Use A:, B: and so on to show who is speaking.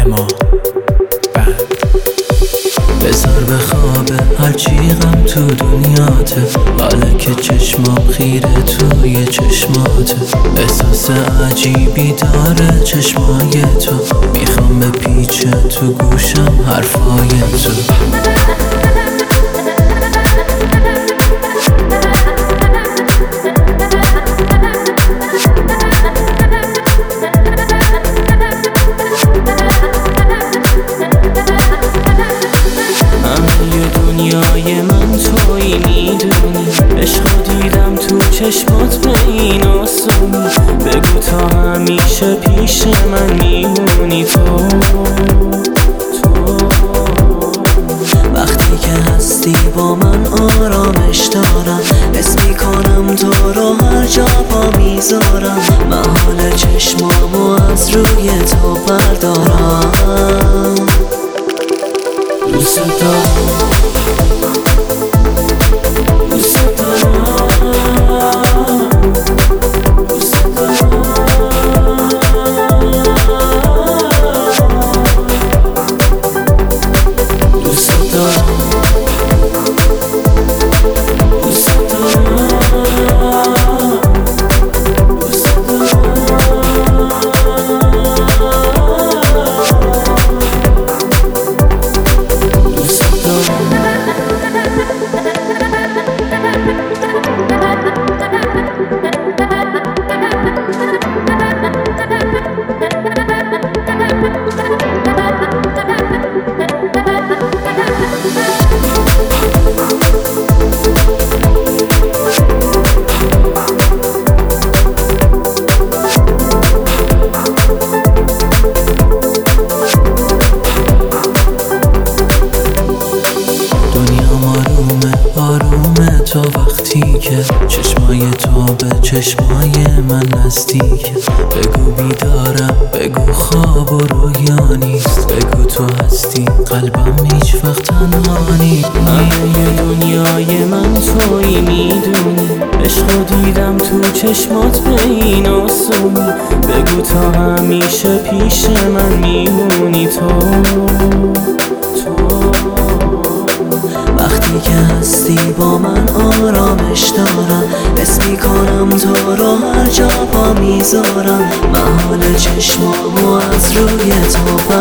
A: ما بعد بذار به خوابه هرچی غم تو دنیاته، حالا که چشمام خیره توی چشماته. احساس عجیبی داره چشمای تو، میخوام بپیچه تو گوشم حرفای تو.
B: دنیای من تویی میدونی، عشقو دیدم تو چشمات به این آسونی. بگو تا همیشه پیش من میمونی تو
C: وقتی که هستی با من آرامش دارم، حس میکنم تو رو هر جا پا میذارم. من حال چشمامو از روی تو بردارم. دوست دارم
A: تا وقتی که چشمای تو به چشمای من نزدیکه. بگو بیدارم، بگو خواب و رویا نیست، بگو تو هستی قلبم هیچ وقت تنها نیست.
B: همه دنیای من تویی میدونی، عشقو دیدم تو چشمات به این آسونی. بگو تا همیشه پیش من میمونی تو
C: وقتی که هستی با من آرامش دارم، حس میکنم تو رو هر جا پا میذارم. من حال چشمامو از روی تو